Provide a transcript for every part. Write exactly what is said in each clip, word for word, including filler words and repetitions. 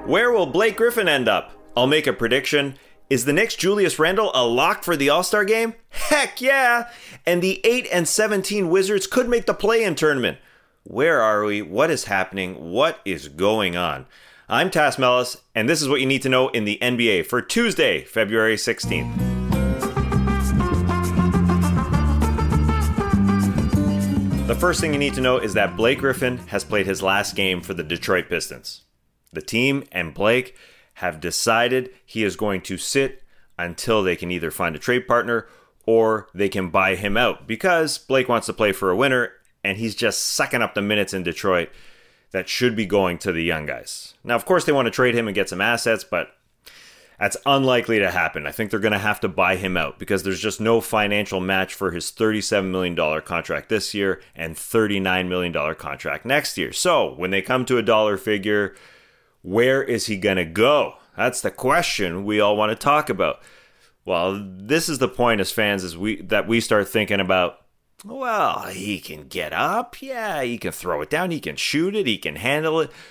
Where will Blake Griffin end up? I'll make a prediction. Is the Knicks' Julius Randle a lock for the All-Star game? Heck yeah! And the eight and seventeen Wizards could make the play-in tournament. Where are we? What is happening? What is going on? I'm Tas Melas, and this is what you need to know in the N B A for Tuesday, February sixteenth. The first thing you need to know is that Blake Griffin has played his last game for the Detroit Pistons. The team and Blake have decided he is going to sit until they can either find a trade partner or they can buy him out because Blake wants to play for a winner and he's just sucking up the minutes in Detroit that should be going to the young guys. Now, of course, they want to trade him and get some assets, but that's unlikely to happen. I think they're going to have to buy him out because there's just no financial match for his thirty-seven million dollars contract this year and thirty-nine million dollars contract next year. So when they come to a dollar figure, where is he going to go? That's the question we all want to talk about. Well, this is the point as fans is we that we start thinking about, well, he can get up. Yeah, he can throw it down. He can shoot it. He can handle it.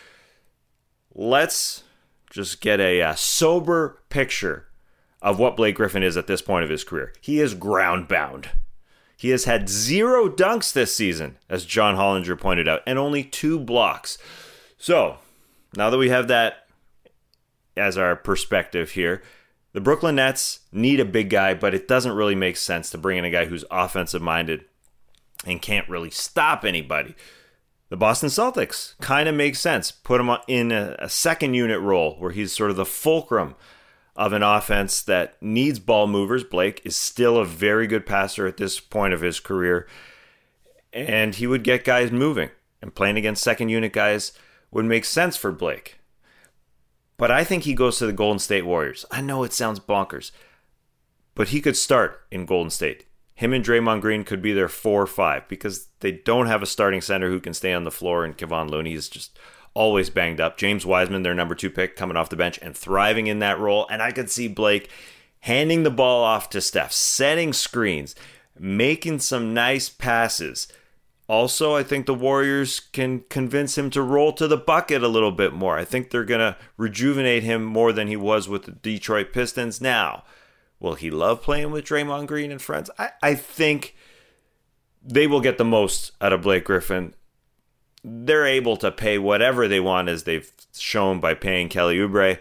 Let's just get a, a sober picture of what Blake Griffin is at this point of his career. He is ground bound. He has had zero dunks this season, as John Hollinger pointed out, and only two blocks. So, now that we have that as our perspective here, the Brooklyn Nets need a big guy, but it doesn't really make sense to bring in a guy who's offensive-minded and can't really stop anybody. The Boston Celtics kind of makes sense. Put him in a, a second unit role where he's sort of the fulcrum of an offense that needs ball movers. Blake is still a very good passer at this point of his career, and he would get guys moving. And playing against second unit guys would make sense for Blake. But I think he goes to the Golden State Warriors. I know it sounds bonkers, but he could start in Golden State. Him and Draymond Green could be their four or five because they don't have a starting center who can stay on the floor, and Kevon Looney is just always banged up. James Wiseman, their number two pick, coming off the bench and thriving in that role. And I could see Blake handing the ball off to Steph, setting screens, making some nice passes. Also, I think the Warriors can convince him to roll to the bucket a little bit more. I think they're going to rejuvenate him more than he was with the Detroit Pistons. Now, will he love playing with Draymond Green and friends? I, I think they will get the most out of Blake Griffin. They're able to pay whatever they want, as they've shown by paying Kelly Oubre.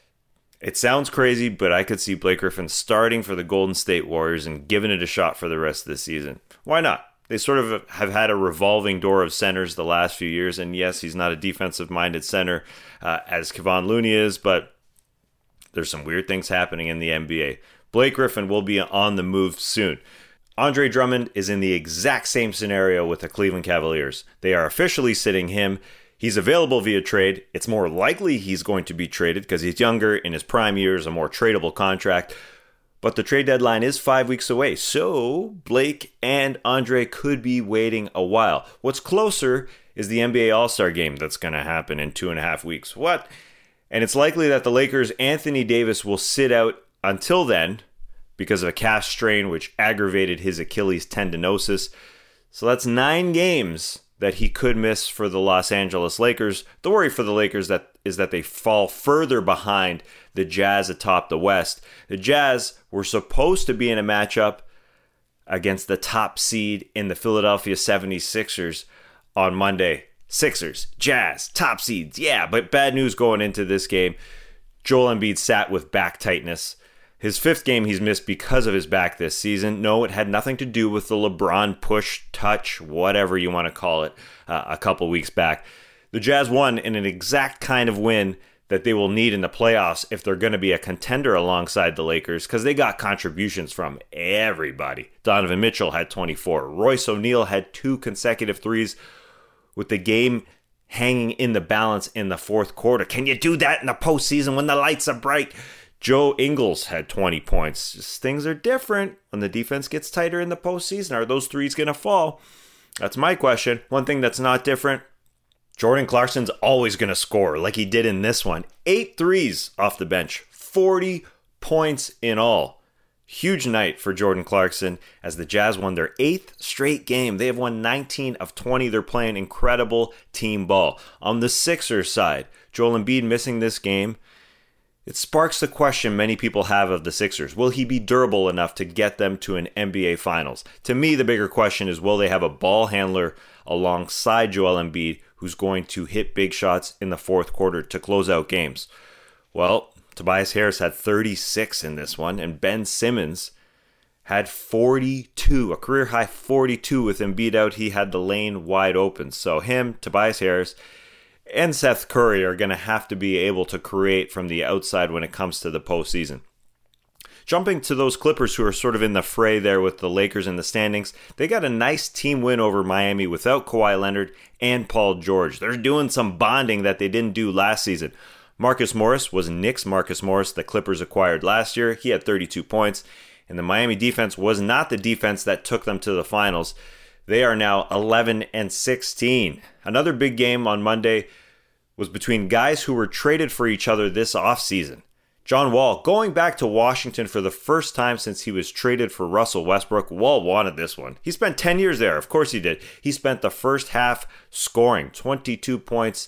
It sounds crazy, but I could see Blake Griffin starting for the Golden State Warriors and giving it a shot for the rest of the season. Why not? They sort of have had a revolving door of centers the last few years, and yes, he's not a defensive-minded center uh, as Kevon Looney is, but there's some weird things happening in the N B A. Blake Griffin will be on the move soon. Andre Drummond is in the exact same scenario with the Cleveland Cavaliers. They are officially sitting him. He's available via trade. It's more likely he's going to be traded because he's younger, in his prime years, a more tradable contract. But the trade deadline is five weeks away, so Blake and Andre could be waiting a while. What's closer is the N B A All-Star game that's going to happen in two and a half weeks. What? And it's likely that the Lakers' Anthony Davis will sit out until then because of a calf strain which aggravated his Achilles tendinosis. So that's nine games that he could miss for the Los Angeles Lakers. The worry for the Lakers that is that they fall further behind the Jazz atop the West. The Jazz were supposed to be in a matchup against the top seed in the Philadelphia seventy-sixers on Monday. Sixers, Jazz, top seeds, yeah, but bad news going into this game. Joel Embiid sat with back tightness. His fifth game he's missed because of his back this season. No, it had nothing to do with the LeBron push, touch, whatever you want to call it, uh, a couple weeks back. The Jazz won in an exact kind of win that they will need in the playoffs if they're going to be a contender alongside the Lakers, because they got contributions from everybody. Donovan Mitchell had twenty-four. Royce O'Neal had two consecutive threes with the game hanging in the balance in the fourth quarter. Can you do that in the postseason when the lights are bright? Joe Ingles had twenty points. Just things are different when the defense gets tighter in the postseason. Are those threes going to fall? That's my question. One thing that's not different, Jordan Clarkson's always going to score like he did in this one. Eight threes off the bench, forty points in all. Huge night for Jordan Clarkson as the Jazz won their eighth straight game. They have won nineteen of twenty. They're playing incredible team ball. On the Sixers side, Joel Embiid missing this game. It sparks the question many people have of the Sixers. Will he be durable enough to get them to an N B A Finals? To me, the bigger question is, will they have a ball handler alongside Joel Embiid who's going to hit big shots in the fourth quarter to close out games? Well, Tobias Harris had thirty-six in this one, and Ben Simmons had forty-two, a career-high forty-two with Embiid out. He had the lane wide open. So him, Tobias Harris, and Seth Curry are going to have to be able to create from the outside when it comes to the postseason. Jumping to those Clippers who are sort of in the fray there with the Lakers in the standings, they got a nice team win over Miami without Kawhi Leonard and Paul George. They're doing some bonding that they didn't do last season. Marcus Morris was Knicks' Marcus Morris the Clippers acquired last year. He had thirty-two points, and the Miami defense was not the defense that took them to the finals. They are now eleven and sixteen. Another big game on Monday was between guys who were traded for each other this offseason. John Wall going back to Washington for the first time since he was traded for Russell Westbrook. Wall wanted this one. He spent ten years there. Of course he did. He spent the first half scoring twenty-two points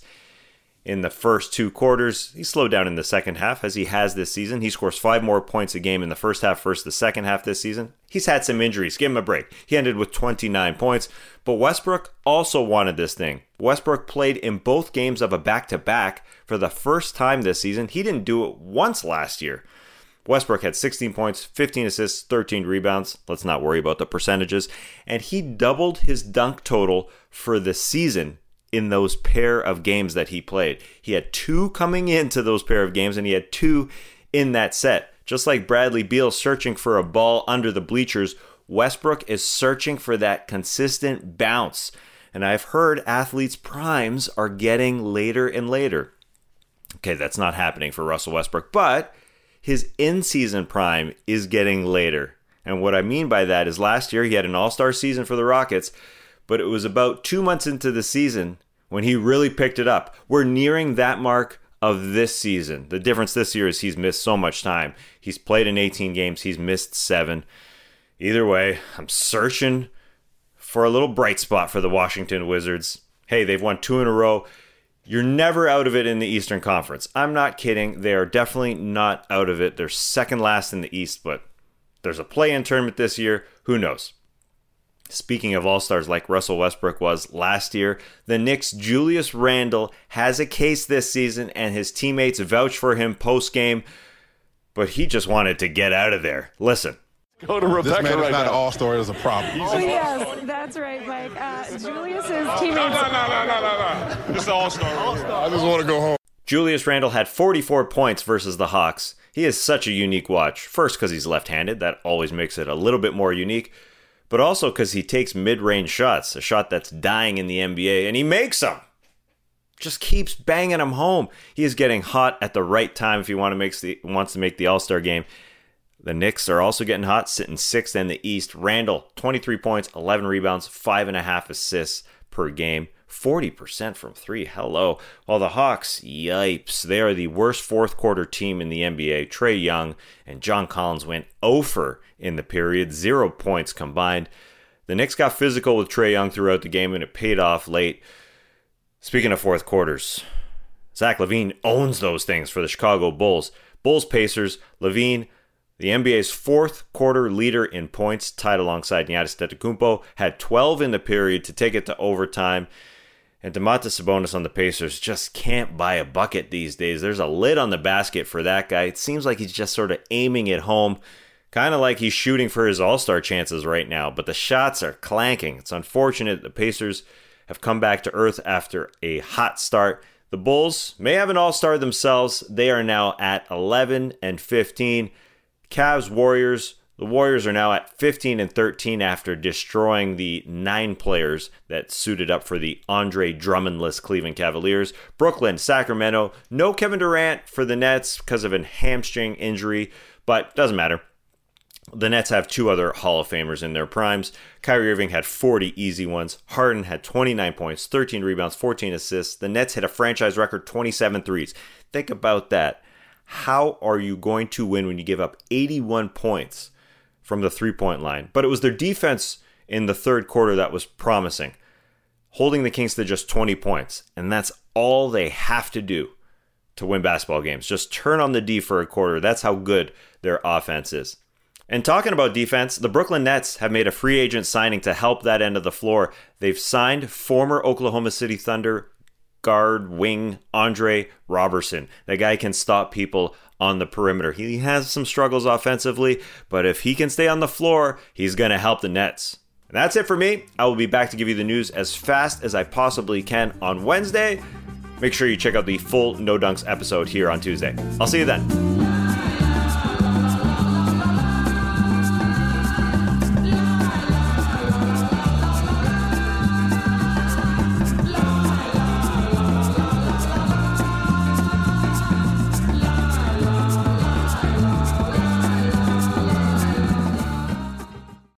in the first two quarters. He slowed down in the second half, as he has this season. He scores five more points a game in the first half versus the second half this season. He's had some injuries. Give him a break. He ended with twenty-nine points. But Westbrook also wanted this thing. Westbrook played in both games of a back-to-back for the first time this season. He didn't do it once last year. Westbrook had sixteen points, fifteen assists, thirteen rebounds. Let's not worry about the percentages. And he doubled his dunk total for the season in those pair of games that he played. He had two coming into those pair of games, and he had two in that set. Just like Bradley Beal searching for a ball under the bleachers, Westbrook is searching for that consistent bounce. And I've heard athletes' primes are getting later and later. Okay, that's not happening for Russell Westbrook, but his in-season prime is getting later. And what I mean by that is last year he had an all-star season for the Rockets, but it was about two months into the season when he really picked it up. We're nearing that mark of this season. The difference this year is he's missed so much time. He's played in eighteen games. He's missed seven. Either way, I'm searching for a little bright spot for the Washington Wizards. Hey, they've won two in a row. You're never out of it in the Eastern Conference. I'm not kidding. They are definitely not out of it. They're second last in the East, but there's a play-in tournament this year. Who knows? Speaking of all-stars like Russell Westbrook was last year, the Knicks' Julius Randle has a case this season, and his teammates vouch for him post-game, but he just wanted to get out of there. Listen. Go to Rebecca this man right is not now. an all-star, it's a problem. Oh, yes, that's right, Mike. Uh, Julius's teammates... No, no, no, no, no, no, no. This is all-star. I just want to go home. Julius Randle had forty-four points versus the Hawks. He is such a unique watch. First, because he's left-handed. That always makes it a little bit more unique. But also because he takes mid-range shots, a shot that's dying in the N B A, and he makes them. Just keeps banging them home. He is getting hot at the right time if he want to make the, wants to make the All-Star game. The Knicks are also getting hot, sitting sixth in the East. Randle, twenty-three points, eleven rebounds, five and a half assists per game. forty percent from three. Hello. While the Hawks, yipes, they are the worst fourth quarter team in the N B A. Trae Young and John Collins went oh for in the period, zero points combined. The Knicks got physical with Trae Young throughout the game, and it paid off late. Speaking of fourth quarters, Zach LaVine owns those things for the Chicago Bulls. Bulls Pacers, LaVine, the N B A's fourth quarter leader in points, tied alongside Giannis Antetokounmpo, had twelve in the period to take it to overtime. And Domantas Sabonis on the Pacers just can't buy a bucket these days. There's a lid on the basket for that guy. It seems like he's just sort of aiming it home, kind of like he's shooting for his all-star chances right now. But the shots are clanking. It's unfortunate the Pacers have come back to earth after a hot start. The Bulls may have an all-star themselves. They are now at eleven and fifteen. Cavs, Warriors. The Warriors are now at fifteen and thirteen after destroying the nine players that suited up for the Andre Drummondless Cleveland Cavaliers. Brooklyn, Sacramento. No Kevin Durant for the Nets because of a hamstring injury, but doesn't matter. The Nets have two other Hall of Famers in their primes. Kyrie Irving had forty easy ones. Harden had twenty-nine points, thirteen rebounds, fourteen assists. The Nets hit a franchise record twenty-seven threes. Think about that. How are you going to win when you give up eighty-one points from the three-point line. But it was their defense in the third quarter that was promising, holding the Kings to just twenty points. And that's all they have to do to win basketball games. Just turn on the D for a quarter. That's how good their offense is. And talking about defense, the Brooklyn Nets have made a free agent signing to help that end of the floor. They've signed former Oklahoma City Thunder guard wing Andre Robertson. That guy can stop people on the perimeter. He has some struggles offensively, but if he can stay on the floor, he's going to help the Nets. And that's it for me. I will be back to give you the news as fast as I possibly can on Wednesday. Make sure you check out the full No Dunks episode here on Tuesday. I'll see you then.